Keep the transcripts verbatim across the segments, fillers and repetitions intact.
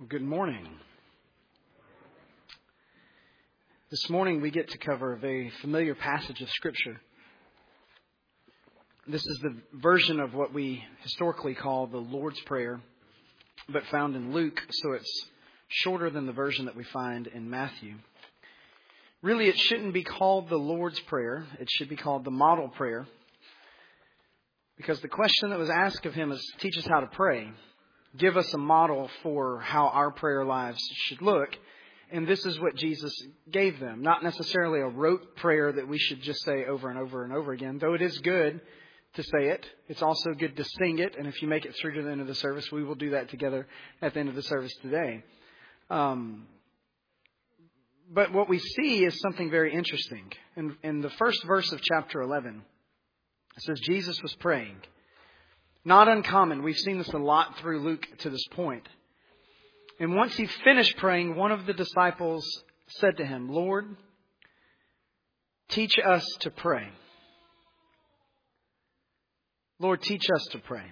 Good morning. This morning we get to cover a very familiar passage of Scripture. This is the version of what we historically call the Lord's Prayer, but found in Luke, so it's shorter than the version that we find in Matthew. Really, it shouldn't be called the Lord's Prayer. It should be called the Model Prayer, because the question that was asked of him is, teach us how to pray. Give us a model for how our prayer lives should look. And this is what Jesus gave them. Not necessarily a rote prayer that we should just say over and over and over again. Though it is good to say it, it's also good to sing it. And if you make it through to the end of the service, we will do that together at the end of the service today. Um, but what we see is something very interesting. In, in the first verse of chapter eleven, it says Jesus was praying. Not uncommon. We've seen this a lot through Luke to this point. And once he finished praying, one of the disciples said to him, Lord, teach us to pray. Lord, teach us to pray.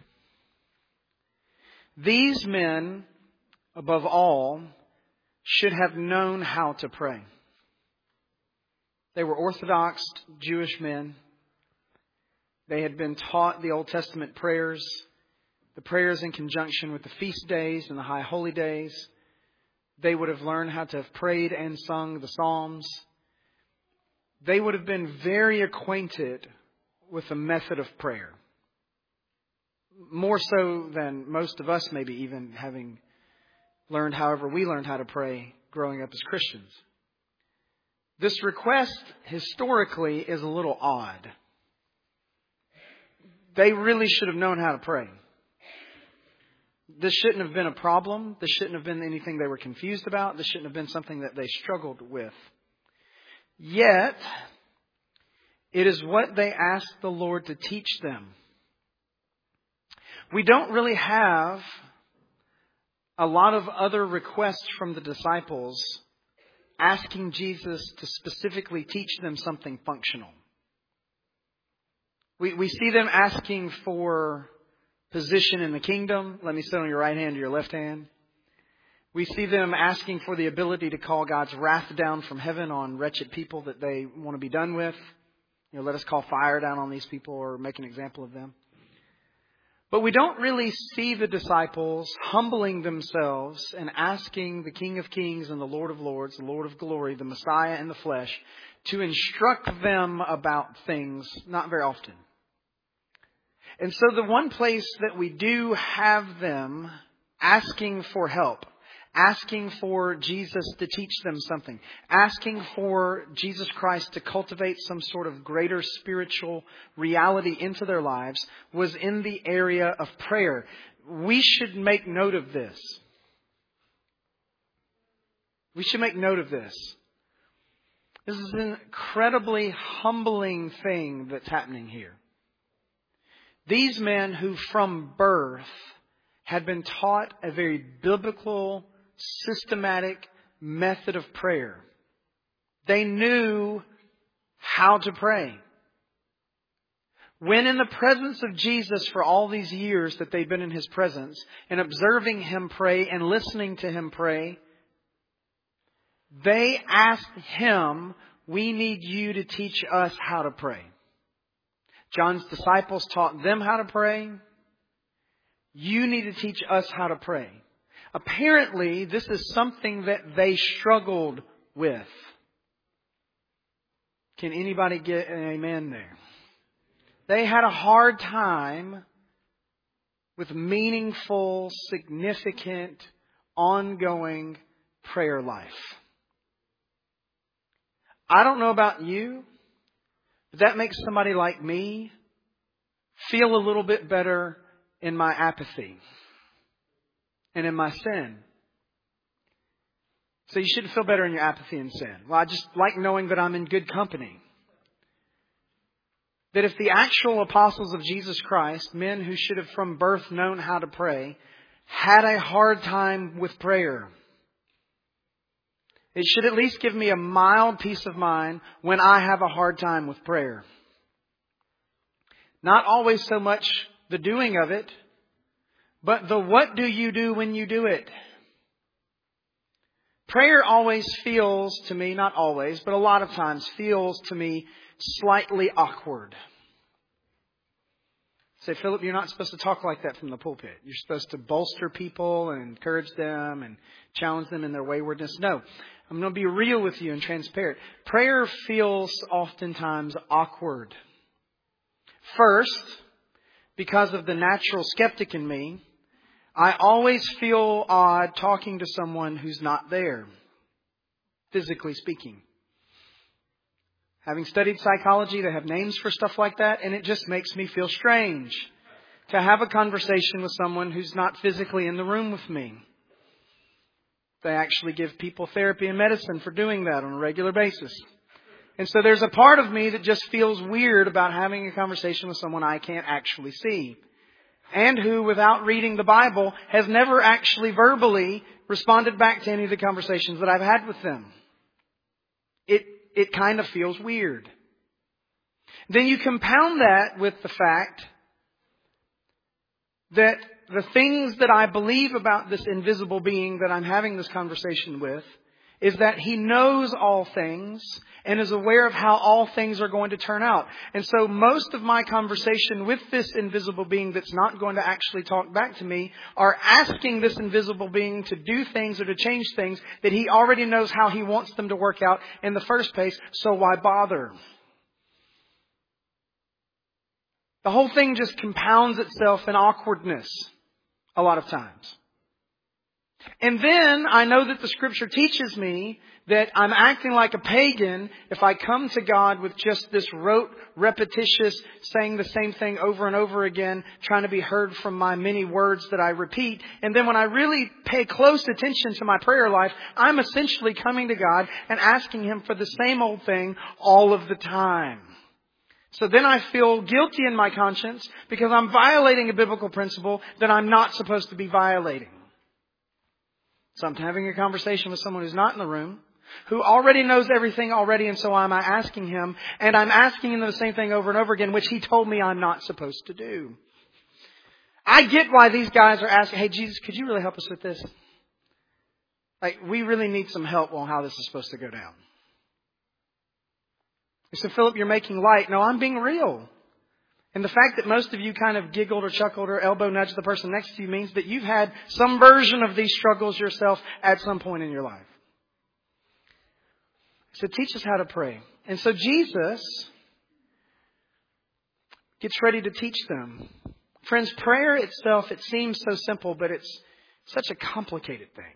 These men, above all, should have known how to pray. They were Orthodox Jewish men. They had been taught the Old Testament prayers, the prayers in conjunction with the feast days and the high holy days. They would have learned how to have prayed and sung the Psalms. They would have been very acquainted with the method of prayer. More so than most of us, maybe even having learned however we learned how to pray growing up as Christians. This request historically is a little odd. They really should have known how to pray. This shouldn't have been a problem. This shouldn't have been anything they were confused about. This shouldn't have been something that they struggled with. Yet, it is what they asked the Lord to teach them. We don't really have a lot of other requests from the disciples asking Jesus to specifically teach them something functional. We we see them asking for position in the kingdom. Let me sit on your right hand or your left hand. We see them asking for the ability to call God's wrath down from heaven on wretched people that they want to be done with. You know, let us call fire down on these people or make an example of them. But we don't really see the disciples humbling themselves and asking the King of Kings and the Lord of Lords, the Lord of Glory, the Messiah in the flesh, to instruct them about things, not very often. And so the one place that we do have them asking for help, asking for Jesus to teach them something, asking for Jesus Christ to cultivate some sort of greater spiritual reality into their lives, was in the area of prayer. We should make note of this. We should make note of this. This is an incredibly humbling thing that's happening here. These men who from birth had been taught a very biblical, systematic method of prayer. They knew how to pray. When in the presence of Jesus for all these years that they've been in His presence and observing Him pray and listening to Him pray, they asked Him, we need you to teach us how to pray. John's disciples taught them how to pray. You need to teach us how to pray. Apparently, this is something that they struggled with. Can anybody get an amen there? They had a hard time with meaningful, significant, ongoing prayer life. I don't know about you, but that makes somebody like me feel a little bit better in my apathy and in my sin. So you shouldn't feel better in your apathy and sin. Well, I just like knowing that I'm in good company. That if the actual apostles of Jesus Christ, men who should have from birth known how to pray, had a hard time with prayer, it should at least give me a mild peace of mind when I have a hard time with prayer. Not always so much the doing of it, but the what do you do when you do it? prayer always feels to me, not always, but a lot of times feels to me slightly awkward. Say, Philip, you're not supposed to talk like that from the pulpit. You're supposed to bolster people and encourage them and challenge them in their waywardness. No, I'm going to be real with you and transparent. Prayer feels oftentimes awkward. First, because of the natural skeptic in me, I always feel odd talking to someone who's not there, physically speaking. Having studied psychology, they have names for stuff like that, and it just makes me feel strange to have a conversation with someone who's not physically in the room with me. They actually give people therapy and medicine for doing that on a regular basis. And so there's a part of me that just feels weird about having a conversation with someone I can't actually see. And who, without reading the Bible, has never actually verbally responded back to any of the conversations that I've had with them. It It kind of feels weird. Then you compound that with the fact that the things that I believe about this invisible being that I'm having this conversation with is that He knows all things and is aware of how all things are going to turn out. And so most of my conversation with this invisible being that's not going to actually talk back to me are asking this invisible being to do things or to change things that He already knows how He wants them to work out in the first place. So why bother? The whole thing just compounds itself in awkwardness a lot of times. And then I know that the Scripture teaches me that I'm acting like a pagan if I come to God with just this rote, repetitious, saying the same thing over and over again, trying to be heard from my many words that I repeat. And then when I really pay close attention to my prayer life, I'm essentially coming to God and asking Him for the same old thing all of the time. So then I feel guilty in my conscience because I'm violating a biblical principle that I'm not supposed to be violating. So I'm having a conversation with someone who's not in the room, who already knows everything already, and so I'm asking him, and I'm asking him the same thing over and over again, which he told me I'm not supposed to do. I get why these guys are asking, hey, Jesus, could you really help us with this? Like, we really need some help on how this is supposed to go down. He said, Philip, you're making light. No, I'm being real. And the fact that most of you kind of giggled or chuckled or elbow nudged the person next to you means that you've had some version of these struggles yourself at some point in your life. So teach us how to pray. And so Jesus gets ready to teach them. Friends, prayer itself, it seems so simple, but it's such a complicated thing.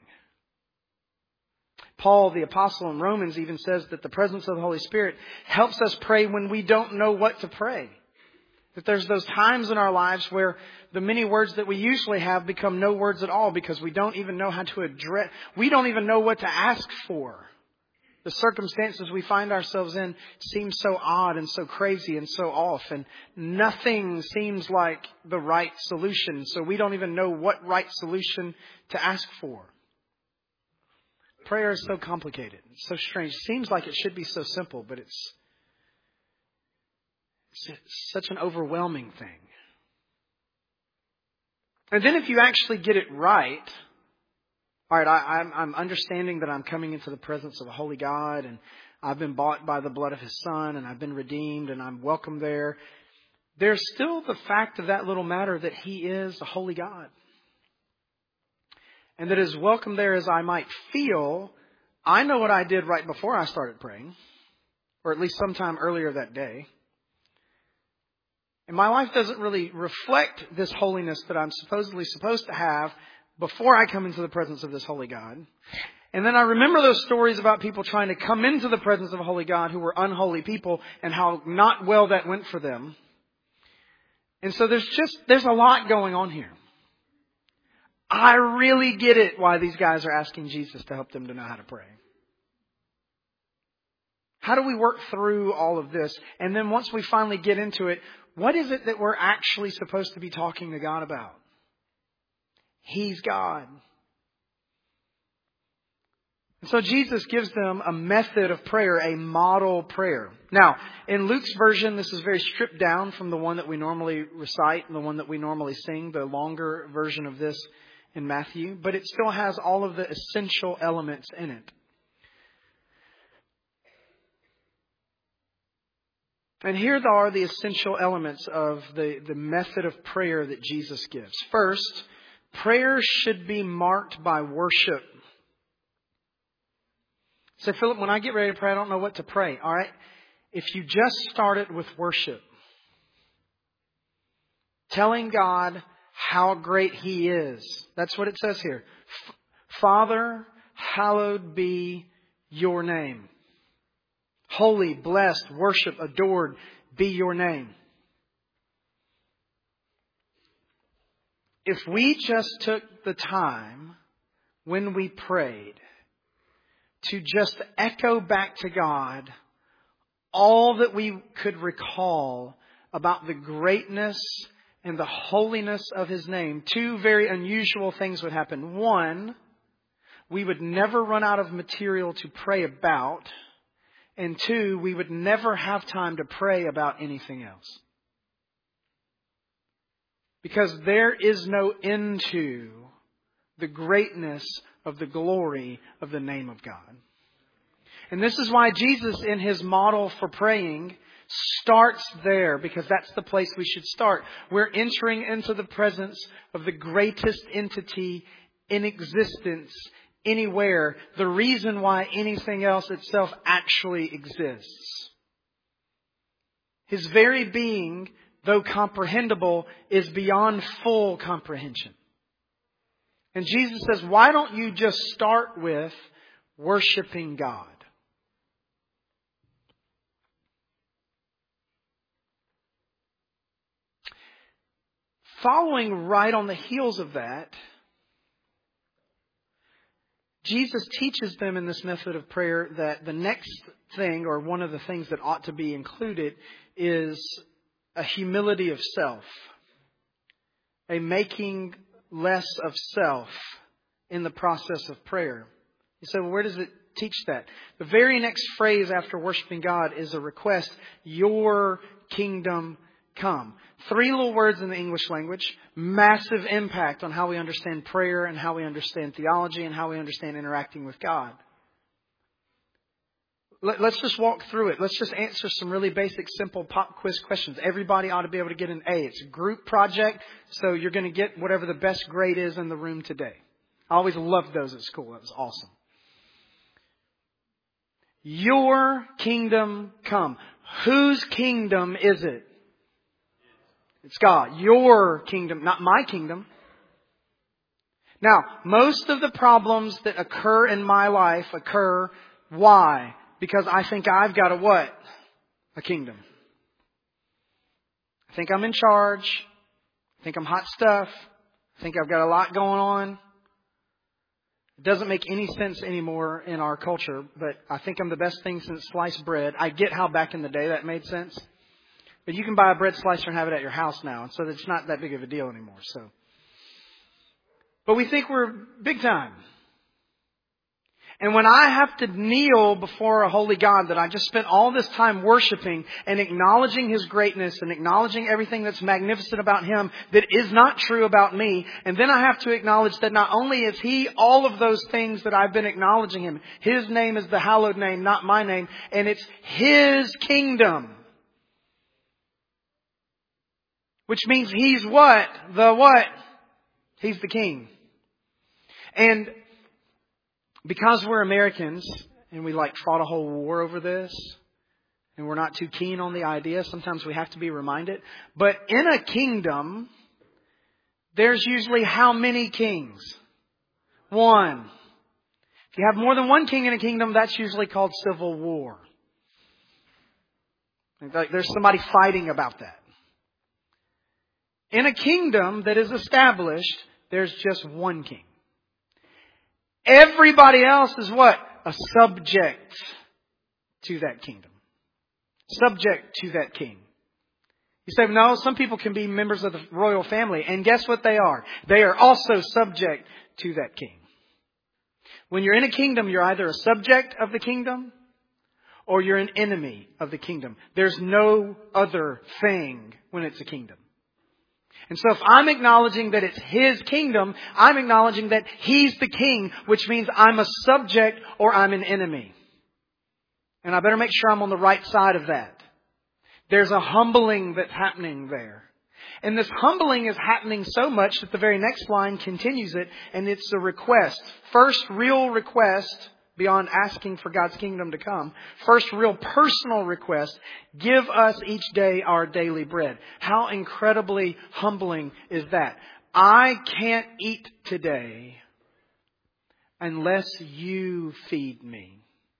Paul, the apostle in Romans, even says that the presence of the Holy Spirit helps us pray when we don't know what to pray. That there's those times in our lives where the many words that we usually have become no words at all because we don't even know how to address, we don't even know what to ask for. The circumstances we find ourselves in seem so odd and so crazy and so off, and nothing seems like the right solution, so we don't even know what right solution to ask for. Prayer is so complicated, it's so strange. It seems like it should be so simple, but it's It's such an overwhelming thing. And then if you actually get it right, all right, I, I'm, I'm understanding that I'm coming into the presence of a holy God, and I've been bought by the blood of His Son, and I've been redeemed, and I'm welcome there. There's still the fact of that little matter that He is a holy God. And that as welcome there as I might feel, I know what I did right before I started praying, or at least sometime earlier that day. And my life doesn't really reflect this holiness that I'm supposedly supposed to have before I come into the presence of this holy God. And then I remember those stories about people trying to come into the presence of a holy God who were unholy people and how not well that went for them. And so there's just, there's a lot going on here. I really get it why these guys are asking Jesus to help them to know how to pray. How do we work through all of this? And then once we finally get into it, what is it that we're actually supposed to be talking to God about? He's God. And so Jesus gives them a method of prayer, a model prayer. Now, in Luke's version, this is very stripped down from the one that we normally recite and the one that we normally sing. The longer version of this in Matthew, but it still has all of the essential elements in it. And here are the essential elements of the, the method of prayer that Jesus gives. First, prayer should be marked by worship. So, Philip, when I get ready to pray, I don't know what to pray. All right? If you just started with worship, telling God how great He is. That's what it says here. Father, hallowed be your name. Holy, blessed, worship, adored be your name. If we just took the time when we prayed to just echo back to God all that we could recall about the greatness and the holiness of His name, two very unusual things would happen. One, we would never run out of material to pray about. And two, we would never have time to pray about anything else. Because there is no end to the greatness of the glory of the name of God. And this is why Jesus, in His model for praying, starts there, because that's the place we should start. We're entering into the presence of the greatest entity in existence anywhere. The reason why anything else itself actually exists. His very being, though comprehensible, is beyond full comprehension. And Jesus says, why don't you just start with worshiping God? Following right on the heels of that, Jesus teaches them in this method of prayer that the next thing, or one of the things that ought to be included, is a humility of self. A making less of self in the process of prayer. You say, well, where does it teach that? The very next phrase after worshiping God is a request, your kingdom come. Three little words in the English language. Massive impact on how we understand prayer and how we understand theology and how we understand interacting with God. Let's just walk through it. Let's just answer some really basic, simple pop quiz questions. Everybody ought to be able to get an A. It's a group project, so you're going to get whatever the best grade is in the room today. I always loved those at school. That was awesome. Your kingdom come. Whose kingdom is it? It's God. Your kingdom, not my kingdom. Now, most of the problems that occur in my life occur, why? Because I think I've got a what? A kingdom. I think I'm in charge. I think I'm hot stuff. I think I've got a lot going on. It doesn't make any sense anymore in our culture, but I think I'm the best thing since sliced bread. I get how back in the day that made sense. But you can buy a bread slicer and have it at your house now, so it's not that big of a deal anymore. So, but we think we're big time. And when I have to kneel before a holy God that I just spent all this time worshiping and acknowledging His greatness and acknowledging everything that's magnificent about Him that is not true about me, and then I have to acknowledge that not only is He all of those things that I've been acknowledging Him, His name is the hallowed name, not my name, and it's His kingdom. Which means He's what? The what? He's the king. And because we're Americans and we like fought a whole war over this and we're not too keen on the idea, sometimes we have to be reminded. But in a kingdom, there's usually how many kings? One. If you have more than one king in a kingdom, that's usually called civil war. There's somebody fighting about that. In a kingdom that is established, there's just one king. Everybody else is what? A subject to that kingdom. Subject to that king. You say, no, some people can be members of the royal family. And guess what they are? They are also subject to that king. When you're in a kingdom, you're either a subject of the kingdom or you're an enemy of the kingdom. There's no other thing when it's a kingdom. And so if I'm acknowledging that it's His kingdom, I'm acknowledging that He's the king, which means I'm a subject or I'm an enemy. And I better make sure I'm on the right side of that. There's a humbling that's happening there. And this humbling is happening so much that the very next line continues it, and it's a request. First real request, beyond asking for God's kingdom to come. First real personal request, give us each day our daily bread. How incredibly humbling is that? I can't eat today unless you feed me.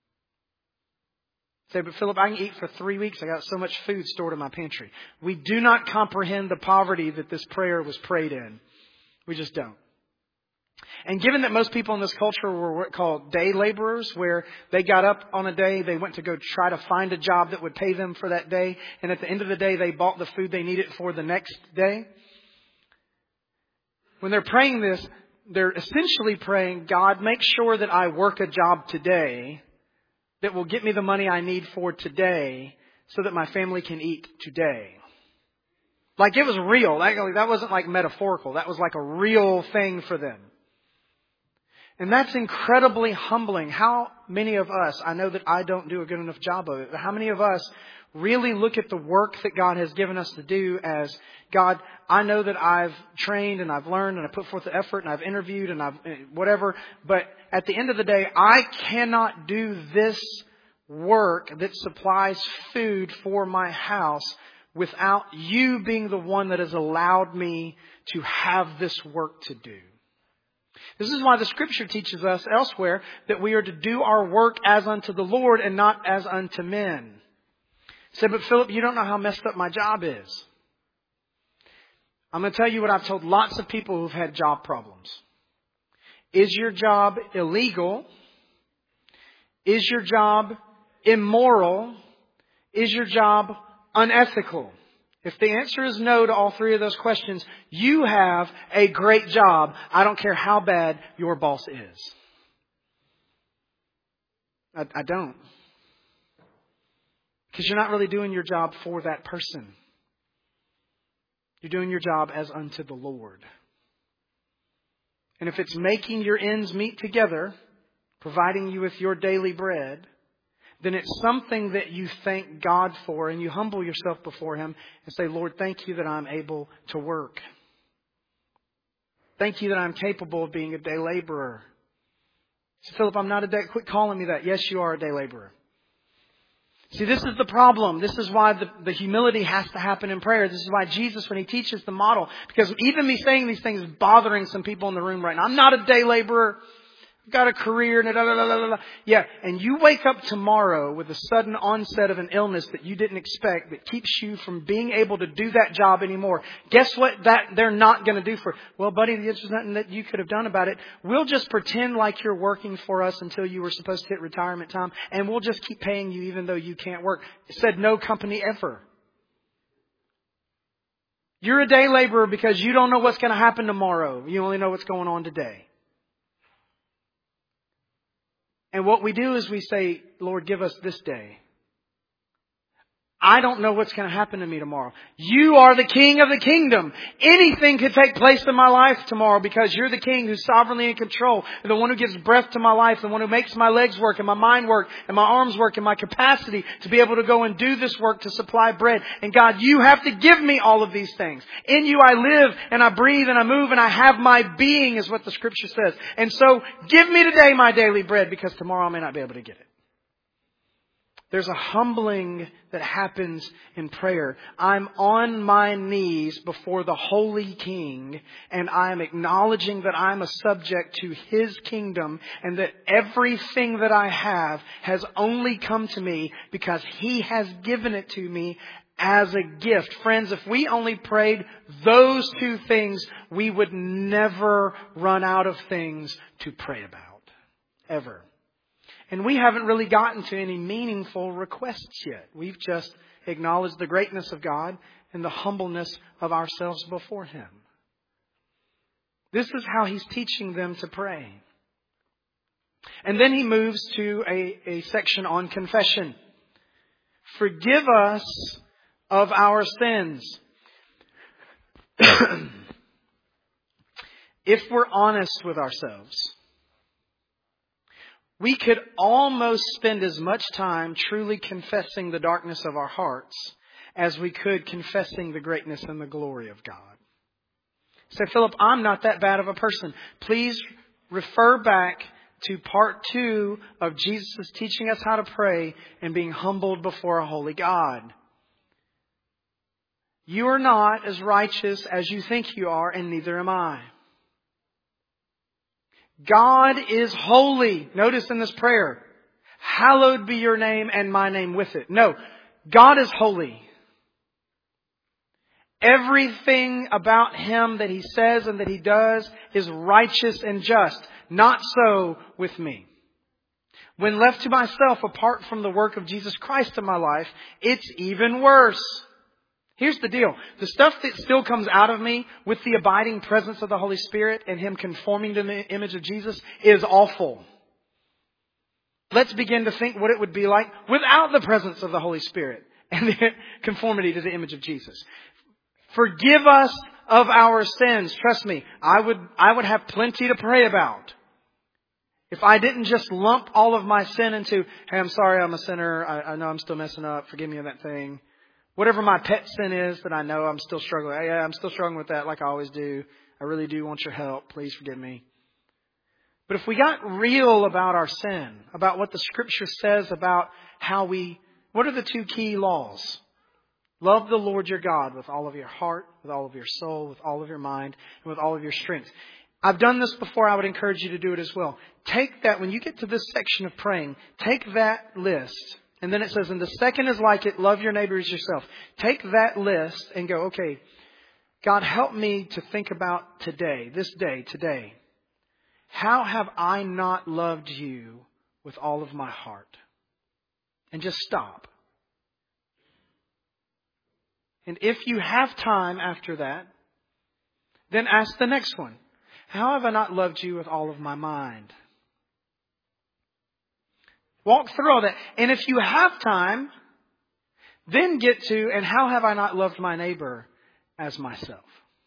Say, but Philip, I can eat for three weeks. I got so much food stored in my pantry. We do not comprehend the poverty that this prayer was prayed in. We just don't. And given that most people in this culture were what called day laborers, where they got up on a day, they went to go try to find a job that would pay them for that day, and at the end of the day, they bought the food they needed for the next day. When they're praying this, they're essentially praying, God, make sure that I work a job today that will get me the money I need for today so that my family can eat today. Like it was real. That, that wasn't like metaphorical. That was like a real thing for them. And that's incredibly humbling. How many of us, I know that I don't do a good enough job of it, but how many of us really look at the work that God has given us to do as, God, I know that I've trained and I've learned and I put forth the effort and I've interviewed and I've whatever, but at the end of the day, I cannot do this work that supplies food for my house without you being the one that has allowed me to have this work to do. This is why the Scripture teaches us elsewhere that we are to do our work as unto the Lord and not as unto men. Say, but Philip, you don't know how messed up my job is. I'm going to tell you what I've told lots of people who've had job problems. Is your job illegal? Is your job immoral? Is your job unethical? If the answer is no to all three of those questions, you have a great job. I don't care how bad your boss is. I, I don't. Because you're not really doing your job for that person. You're doing your job as unto the Lord. And if it's making your ends meet together, providing you with your daily bread, then it's something that you thank God for and you humble yourself before Him and say, Lord, thank you that I'm able to work. Thank you that I'm capable of being a day laborer. So, Philip, I'm not a day, quit calling me that. Yes, you are a day laborer. See, this is the problem. This is why the, the humility has to happen in prayer. This is why Jesus, when He teaches the model, because even me saying these things is bothering some people in the room right now. I'm not a day laborer. I've got a career. Da, da, da, da, da. Yeah, and you wake up tomorrow with a sudden onset of an illness that you didn't expect that keeps you from being able to do that job anymore. Guess what that they're not going to do for? Well, buddy, there's nothing that you could have done about it. We'll just pretend like you're working for us until you were supposed to hit retirement time, and we'll just keep paying you even though you can't work. It said no company ever. You're a day laborer because you don't know what's going to happen tomorrow. You only know what's going on today. And what we do is we say, Lord, give us this day. I don't know what's going to happen to me tomorrow. You are the King of the kingdom. Anything could take place in my life tomorrow because you're the King who's sovereignly in control. The one who gives breath to my life. The one who makes my legs work and my mind work and my arms work and my capacity to be able to go and do this work to supply bread. And God, you have to give me all of these things. In you I live and I breathe and I move and I have my being is what the Scripture says. And so give me today my daily bread because tomorrow I may not be able to get it. There's a humbling that happens in prayer. I'm on my knees before the Holy King, and I'm acknowledging that I'm a subject to His kingdom, and that everything that I have has only come to me because He has given it to me as a gift. Friends, if we only prayed those two things, we would never run out of things to pray about. Ever. And we haven't really gotten to any meaningful requests yet. We've just acknowledged the greatness of God and the humbleness of ourselves before Him. This is how He's teaching them to pray. And then He moves to a, a section on confession. Forgive us of our sins. If we're honest with ourselves, we could almost spend as much time truly confessing the darkness of our hearts as we could confessing the greatness and the glory of God. Say, Philip, I'm not that bad of a person. Please refer back to part two of Jesus teaching us how to pray and being humbled before a holy God. You are not as righteous as you think you are, and neither am I. God is holy. Notice in this prayer, hallowed be your name and my name with it. No, God is holy. Everything about Him that He says and that He does is righteous and just. Not so with me. When left to myself apart from the work of Jesus Christ in my life, it's even worse. Here's the deal. The stuff that still comes out of me with the abiding presence of the Holy Spirit and Him conforming to the image of Jesus is awful. Let's begin to think what it would be like without the presence of the Holy Spirit and the conformity to the image of Jesus. Forgive us of our sins. Trust me, I would, I would have plenty to pray about. If I didn't just lump all of my sin into, hey, I'm sorry, I'm a sinner. I, I know I'm still messing up. Forgive me of that thing. Whatever my pet sin is that I know I'm still struggling. Yeah, I'm still struggling with that like I always do. I really do want your help. Please forgive me. But if we got real about our sin, about what the Scripture says about how we, what are the two key laws? Love the Lord your God with all of your heart, with all of your soul, with all of your mind, and with all of your strength. I've done this before. I would encourage you to do it as well. Take that, when you get to this section of praying, take that list. And then it says, and the second is like it, love your neighbor as yourself. Take that list and go, okay, God, help me to think about today, this day, today. How have I not loved you with all of my heart? And just stop. And if you have time after that, then ask the next one. How have I not loved you with all of my mind? Walk through all that. And if you have time, then get to, and how have I not loved my neighbor as myself?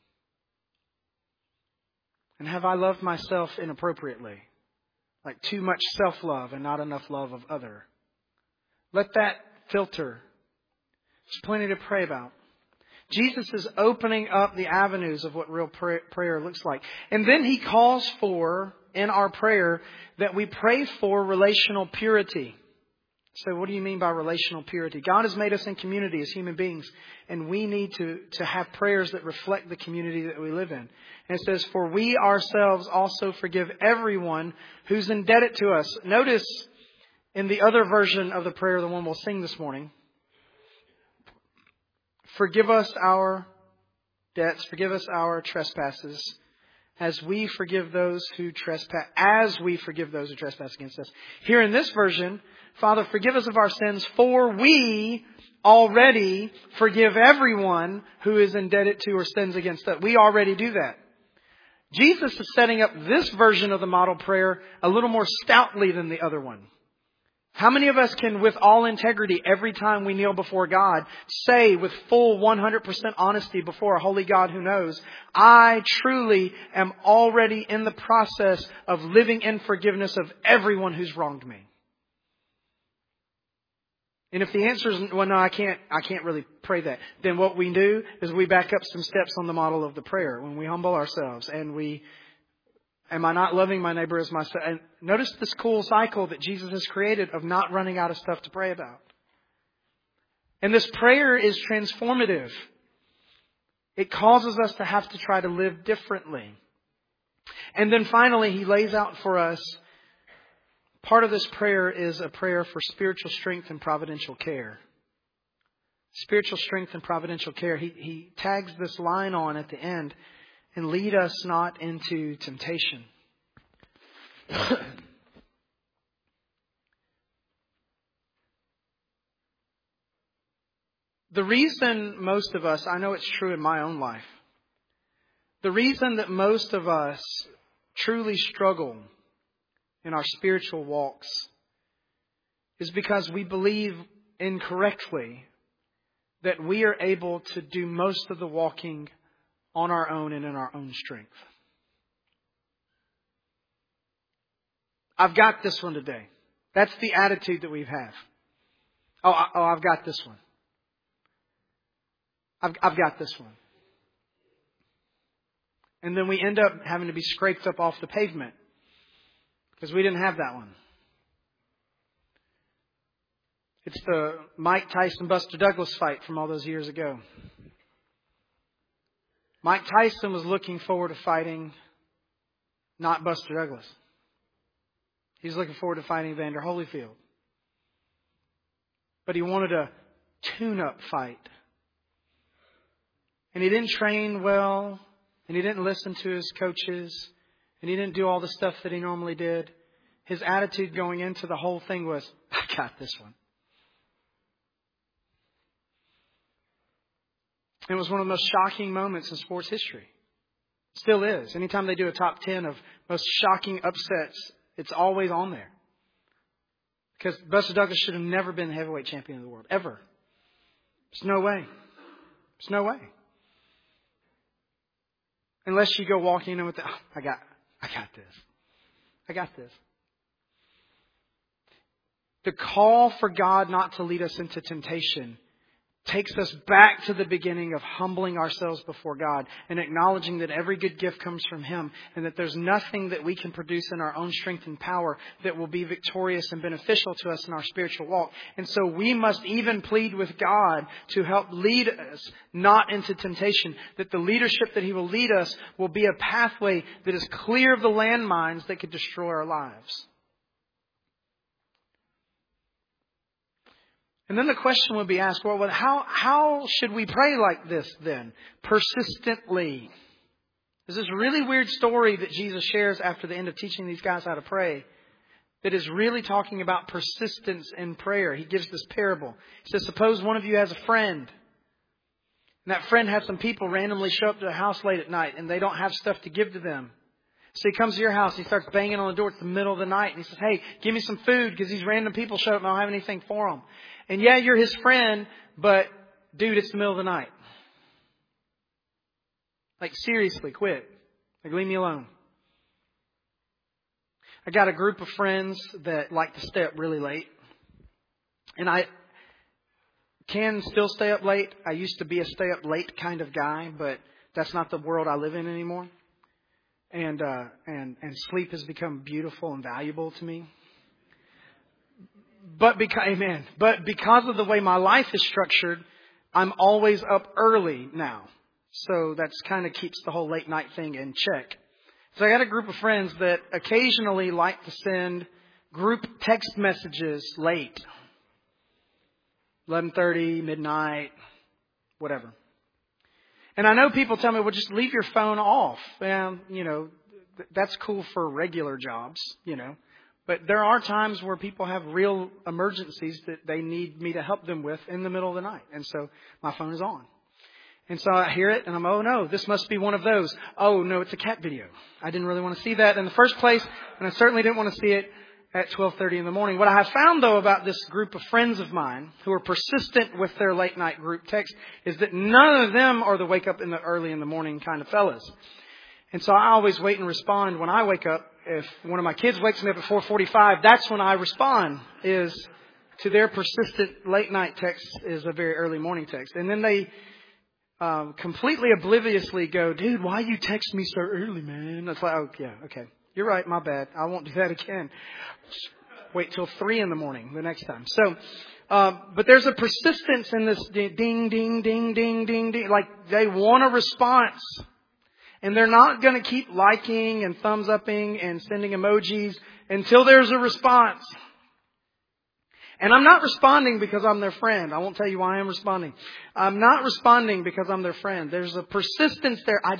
And have I loved myself inappropriately? Like too much self-love and not enough love of other. Let that filter. There's plenty to pray about. Jesus is opening up the avenues of what real prayer looks like. And then He calls for, in our prayer, that we pray for relational purity. So what do you mean by relational purity? God has made us in community as human beings, and we need to, to have prayers that reflect the community that we live in. And it says, for we ourselves also forgive everyone who's indebted to us. Notice in the other version of the prayer, the one we'll sing this morning, forgive us our debts, forgive us our trespasses, as we forgive those who trespass, as we forgive those who trespass against us. Here in this version, Father, forgive us of our sins, for we already forgive everyone who is indebted to or sins against us. We already do that. Jesus is setting up this version of the model prayer a little more stoutly than the other one. How many of us can, with all integrity, every time we kneel before God, say with full one hundred percent honesty before a holy God who knows, I truly am already in the process of living in forgiveness of everyone who's wronged me? And if the answer is, well, no, I can't, I can't really pray that, then what we do is we back up some steps on the model of the prayer when we humble ourselves and we, am I not loving my neighbor as myself? And notice this cool cycle that Jesus has created of not running out of stuff to pray about. And this prayer is transformative. It causes us to have to try to live differently. And then finally, He lays out for us, part of this prayer is a prayer for spiritual strength and providential care. Spiritual strength and providential care. He, he tags this line on at the end. And lead us not into temptation. The reason most of us, I know it's true in my own life, the reason that most of us truly struggle in our spiritual walks is because we believe incorrectly that we are able to do most of the walking on our own and in our own strength. I've got this one today. That's the attitude that we have. Oh, I, oh, I've got this one. I've, I've got this one. And then we end up having to be scraped up off the pavement because we didn't have that one. It's the Mike Tyson Buster Douglas fight from all those years ago. Mike Tyson was looking forward to fighting not Buster Douglas. He was looking forward to fighting Evander Holyfield. But he wanted a tune-up fight. And he didn't train well. And he didn't listen to his coaches. And he didn't do all the stuff that he normally did. His attitude going into the whole thing was, I got this one. It was one of the most shocking moments in sports history. Still is. Anytime they do a top ten of most shocking upsets, it's always on there. Because Buster Douglas should have never been the heavyweight champion of the world. Ever. There's no way. There's no way. Unless you go walking in with the, oh, I got, I got this. I got this. The call for God not to lead us into temptation takes us back to the beginning of humbling ourselves before God and acknowledging that every good gift comes from Him and that there's nothing that we can produce in our own strength and power that will be victorious and beneficial to us in our spiritual walk. And so we must even plead with God to help lead us not into temptation, that the leadership that He will lead us will be a pathway that is clear of the landmines that could destroy our lives. And then the question would be asked, well, how, how should we pray like this then? Persistently. There's this really weird story that Jesus shares after the end of teaching these guys how to pray that is really talking about persistence in prayer. He gives this parable. He says, suppose one of you has a friend. And that friend has some people randomly show up to the house late at night and they don't have stuff to give to them. So he comes to your house, he starts banging on the door at the middle of the night. And he says, hey, give me some food because these random people showed up and I don't have anything for them. And yeah, you're his friend, but dude, it's the middle of the night. Like seriously, quit. Like leave me alone. I got a group of friends that like to stay up really late. And I can still stay up late. I used to be a stay up late kind of guy, but that's not the world I live in anymore. And uh, and and sleep has become beautiful and valuable to me. But because, amen. But because of the way my life is structured, I'm always up early now. So that's kind of keeps the whole late night thing in check. So I got a group of friends that occasionally like to send group text messages late. eleven thirty, midnight, whatever. And I know people tell me, well, just leave your phone off. And, you know, that's cool for regular jobs, you know. But there are times where people have real emergencies that they need me to help them with in the middle of the night. And so my phone is on. And so I hear it and I'm, oh no, this must be one of those. Oh no, it's a cat video. I didn't really want to see that in the first place. And I certainly didn't want to see it at twelve thirty in the morning. What I have found though about this group of friends of mine who are persistent with their late night group text is that none of them are the wake up in the early in the morning kind of fellas. And so I always wait and respond when I wake up. If one of my kids wakes me up at four forty-five, that's when I respond, is to their persistent late night text is a very early morning text. And then they um, completely obliviously go, dude, why you text me so early, man? It's like, oh, yeah, okay. You're right, my bad. I won't do that again. Wait till three in the morning the next time. So, um, but there's a persistence in this ding, ding, ding, ding, ding, ding. Like they want a response. And they're not going to keep liking and thumbs upping and sending emojis until there's a response. And I'm not responding because I'm their friend. I won't tell you why I'm responding. I'm not responding because I'm their friend. There's a persistence there. I just,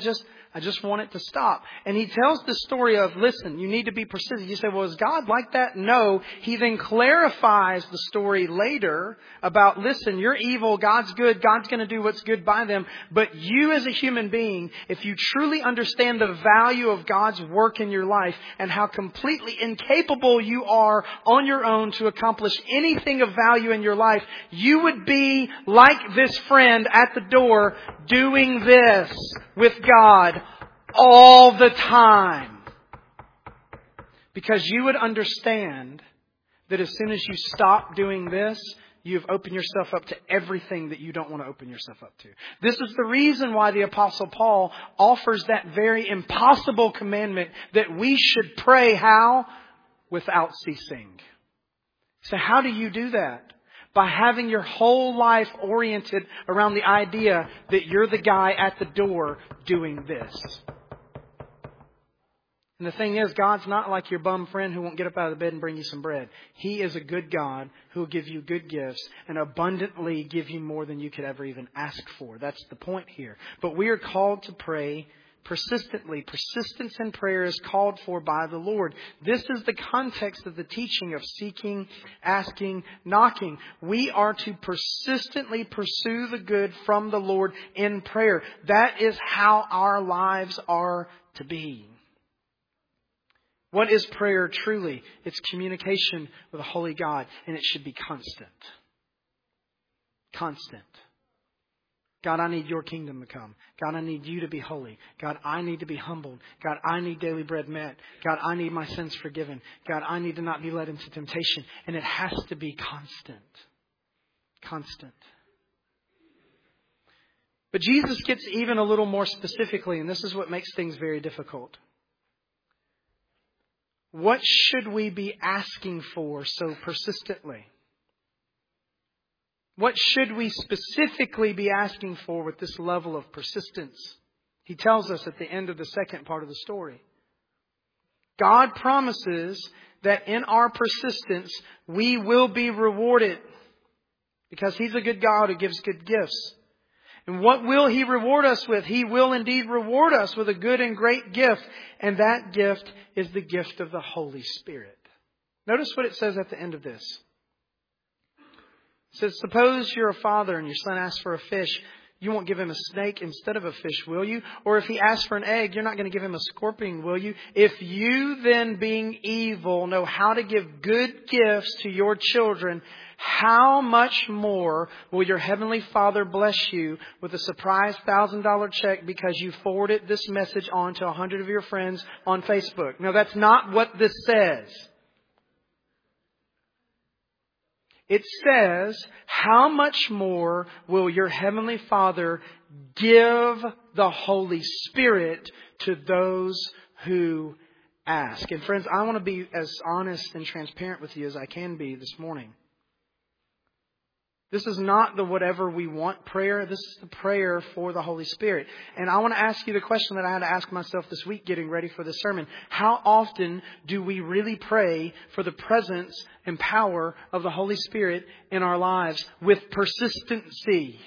I just want it to stop. And he tells the story of, listen, you need to be persistent. You say, well, is God like that? No. He then clarifies the story later about, listen, you're evil. God's good. God's going to do what's good by them. But you as a human being, if you truly understand the value of God's work in your life and how completely incapable you are on your own to accomplish anything of value in your life, you would be like this friend at the door doing this with God all the time. Because you would understand that as soon as you stop doing this, you've opened yourself up to everything that you don't want to open yourself up to. This is the reason why the Apostle Paul offers that very impossible commandment that we should pray how? Without ceasing. So how do you do that? By having your whole life oriented around the idea that you're the guy at the door doing this. And the thing is, God's not like your bum friend who won't get up out of the bed and bring you some bread. He is a good God who will give you good gifts and abundantly give you more than you could ever even ask for. That's the point here. But we are called to pray persistently. Persistence in prayer is called for by the Lord. This is the context of the teaching of seeking, asking, knocking. We are to persistently pursue the good from the Lord in prayer. That is how our lives are to be. What is prayer truly? It's communication with a holy God, and it should be constant. Constant. God, I need your kingdom to come. God, I need you to be holy. God, I need to be humbled. God, I need daily bread met. God, I need my sins forgiven. God, I need to not be led into temptation. And it has to be constant. Constant. But Jesus gets even a little more specifically, and this is what makes things very difficult. What should we be asking for so persistently? What should we specifically be asking for with this level of persistence? He tells us at the end of the second part of the story. God promises that in our persistence, we will be rewarded. Because He's a good God who gives good gifts. And what will He reward us with? He will indeed reward us with a good and great gift. And that gift is the gift of the Holy Spirit. Notice what it says at the end of this. It says, suppose you're a father and your son asks for a fish. You won't give him a snake instead of a fish, will you? Or if he asks for an egg, you're not going to give him a scorpion, will you? If you then, being evil, know how to give good gifts to your children, how much more will your Heavenly Father bless you with a surprise one thousand dollars check because you forwarded this message on to a hundred of your friends on Facebook? No, that's not what this says. It says, how much more will your Heavenly Father give the Holy Spirit to those who ask? And friends, I want to be as honest and transparent with you as I can be this morning. This is not the whatever we want prayer. This is the prayer for the Holy Spirit. And I want to ask you the question that I had to ask myself this week getting ready for this sermon. How often do we really pray for the presence and power of the Holy Spirit in our lives with persistency?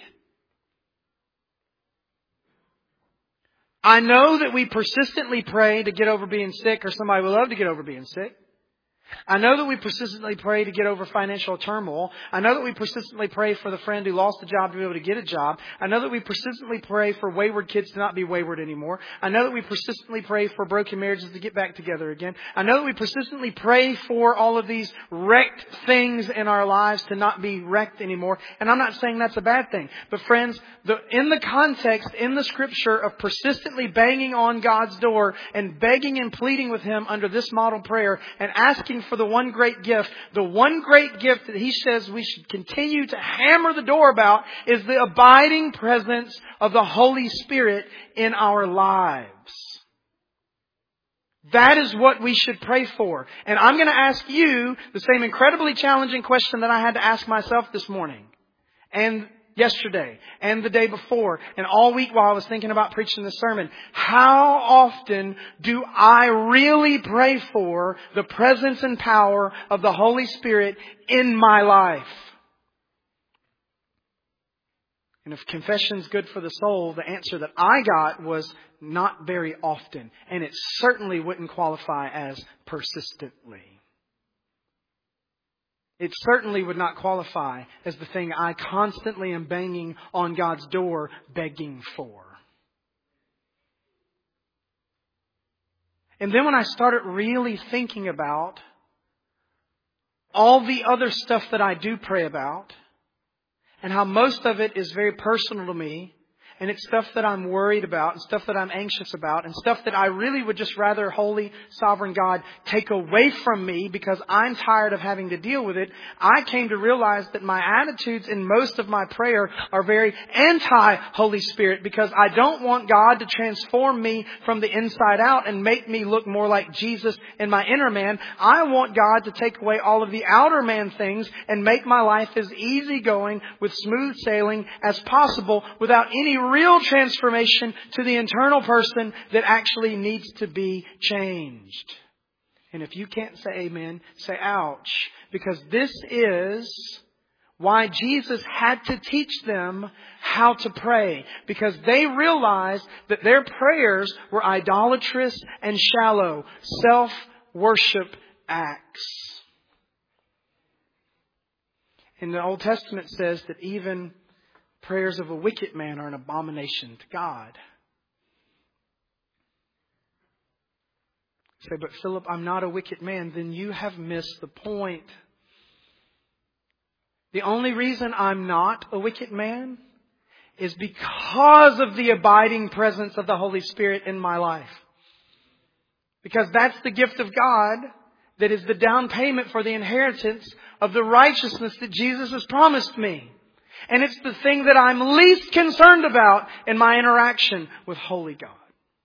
I know that we persistently pray to get over being sick, or somebody would love to get over being sick. I know that we persistently pray to get over financial turmoil. I know that we persistently pray for the friend who lost a job to be able to get a job. I know that we persistently pray for wayward kids to not be wayward anymore. I know that we persistently pray for broken marriages to get back together again. I know that we persistently pray for all of these wrecked things in our lives to not be wrecked anymore. And I'm not saying that's a bad thing. But friends, the, in the context, in the Scripture of persistently banging on God's door and begging and pleading with Him under this model prayer and asking for the one great gift. The one great gift that He says we should continue to hammer the door about is the abiding presence of the Holy Spirit in our lives. That is what we should pray for. And I'm going to ask you the same incredibly challenging question that I had to ask myself this morning. And yesterday and the day before and all week while I was thinking about preaching this sermon. How often do I really pray for the presence and power of the Holy Spirit in my life? And if confession's good for the soul, the answer that I got was not very often. And it certainly wouldn't qualify as persistently. It certainly would not qualify as the thing I constantly am banging on God's door, begging for. And then when I started really thinking about all the other stuff that I do pray about, and how most of it is very personal to me, and it's stuff that I'm worried about, and stuff that I'm anxious about, and stuff that I really would just rather Holy Sovereign God take away from me because I'm tired of having to deal with it, I came to realize that my attitudes in most of my prayer are very anti-Holy Spirit, because I don't want God to transform me from the inside out and make me look more like Jesus in my inner man. I want God to take away all of the outer man things and make my life as easygoing with smooth sailing as possible without any real transformation to the internal person that actually needs to be changed. And if you can't say amen, say ouch. Because this is why Jesus had to teach them how to pray. Because they realized that their prayers were idolatrous and shallow, self-worship acts. And the Old Testament says that even prayers of a wicked man are an abomination to God. Say, but Philip, I'm not a wicked man. Then you have missed the point. The only reason I'm not a wicked man is because of the abiding presence of the Holy Spirit in my life. Because that's the gift of God that is the down payment for the inheritance of the righteousness that Jesus has promised me. And it's the thing that I'm least concerned about in my interaction with Holy God.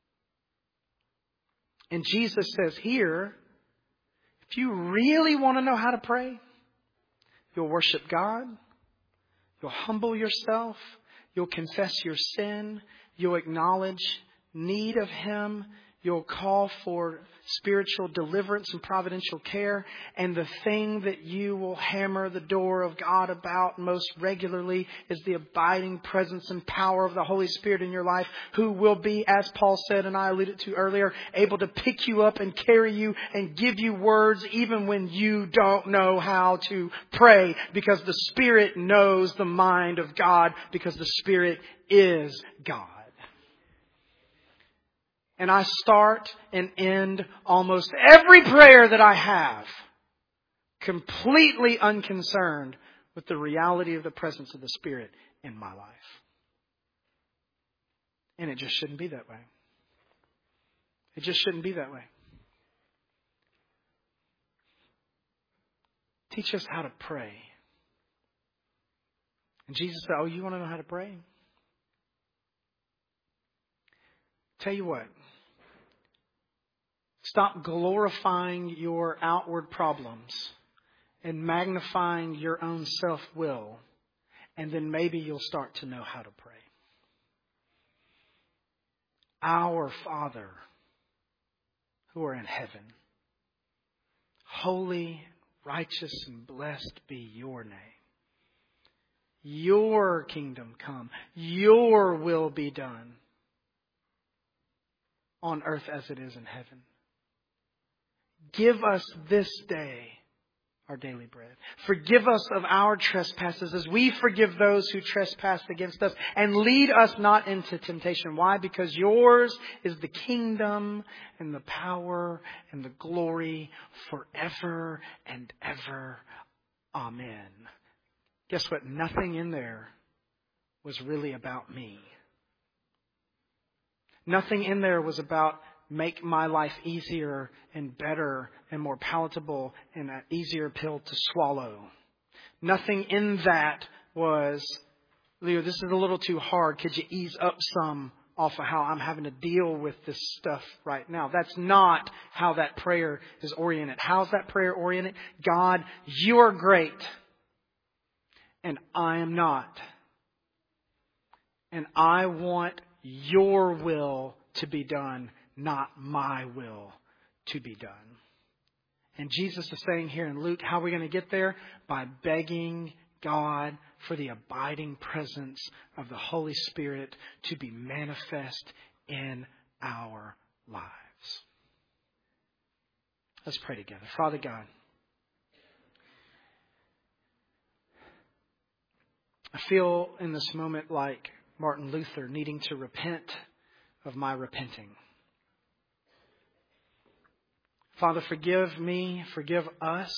And Jesus says here, if you really want to know how to pray, you'll worship God, you'll humble yourself, you'll confess your sin, you'll acknowledge need of Him, you'll call for spiritual deliverance and providential care. And the thing that you will hammer the door of God about most regularly is the abiding presence and power of the Holy Spirit in your life, who will be, as Paul said and I alluded to earlier, able to pick you up and carry you and give you words even when you don't know how to pray, because the Spirit knows the mind of God, because the Spirit is God. And I start and end almost every prayer that I have completely unconcerned with the reality of the presence of the Spirit in my life. And it just shouldn't be that way. It just shouldn't be that way. Teach us how to pray. And Jesus said, oh, you want to know how to pray? Tell you what. Stop glorifying your outward problems and magnifying your own self-will. And then maybe you'll start to know how to pray. Our Father, who are in heaven, holy, righteous, and blessed be your name. Your kingdom come. Your will be done on earth as it is in heaven. Give us this day our daily bread. Forgive us of our trespasses as we forgive those who trespass against us. And lead us not into temptation. Why? Because yours is the kingdom and the power and the glory forever and ever. Amen. Guess what? Nothing in there was really about me. Nothing in there was about make my life easier and better and more palatable and an easier pill to swallow. Nothing in that was, Leo, this is a little too hard. Could you ease up some off of how I'm having to deal with this stuff right now? That's not how that prayer is oriented. How's that prayer oriented? God, you are great and I am not. And I want your will to be done, not my will to be done. And Jesus is saying here in Luke, how are we going to get there? By begging God for the abiding presence of the Holy Spirit to be manifest in our lives. Let's pray together. Father God, I feel in this moment like Martin Luther needing to repent of my repenting. Father, forgive me, forgive us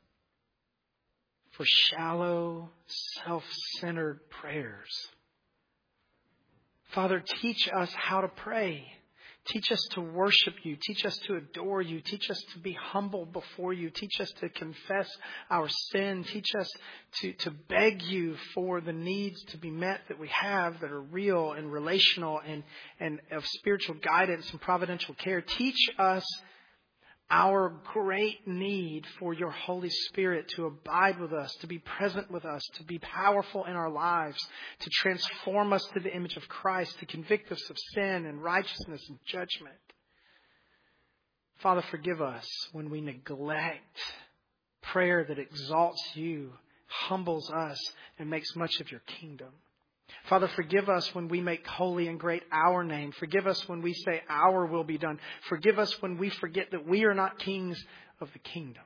for shallow, self-centered prayers. Father, teach us how to pray. Teach us to worship you. Teach us to adore you. Teach us to be humble before you. Teach us to confess our sin. Teach us to, to beg you for the needs to be met that we have that are real and relational and, and of spiritual guidance and providential care. Teach us our great need for your Holy Spirit to abide with us, to be present with us, to be powerful in our lives, to transform us to the image of Christ, to convict us of sin and righteousness and judgment. Father, forgive us when we neglect prayer that exalts you, humbles us, and makes much of your kingdom. Father, forgive us when we make holy and great our name. Forgive us when we say our will be done. Forgive us when we forget that we are not kings of the kingdom.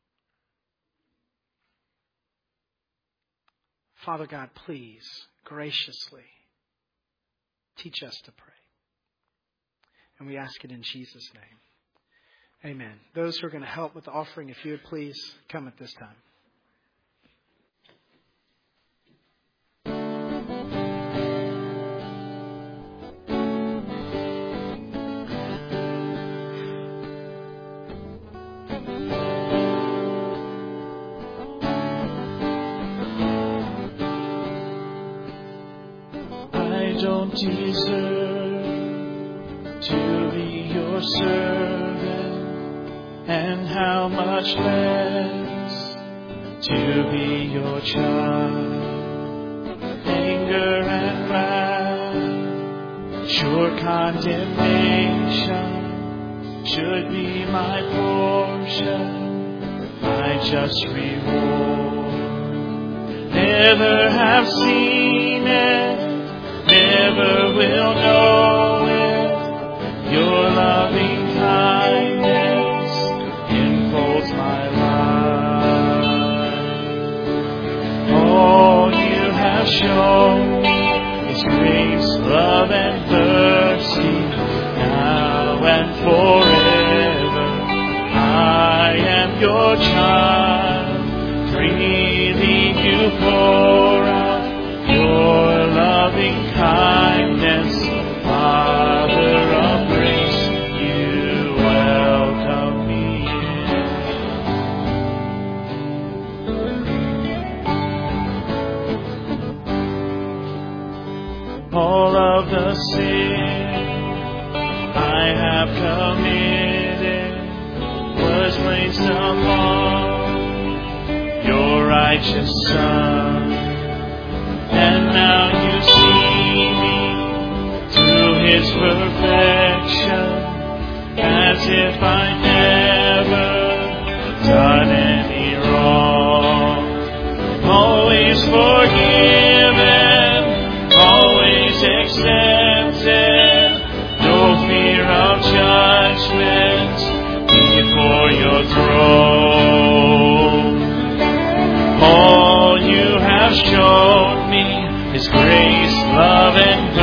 Father God, please, graciously, teach us to pray. And we ask it in Jesus' name. Amen. Those who are going to help with the offering, if you would please come at this time. I don't deserve to be your servant, and how much less to be your child. Anger and wrath, sure condemnation should be my portion, my just reward. Never have seen it, never will know it. Your loving kindness enfolds my life. All you have shown me is grace, love, and mercy. Now and forever, I am your child. Freely you pour out your loving kindness, Father of grace, you welcome me in. All of the sin I have committed was placed upon your righteous Son. And now you see me through his perfection, as if I never done any wrong. Always forgiven, always accepted, no fear of judgment before your throne. All you have shown me is grace, love, and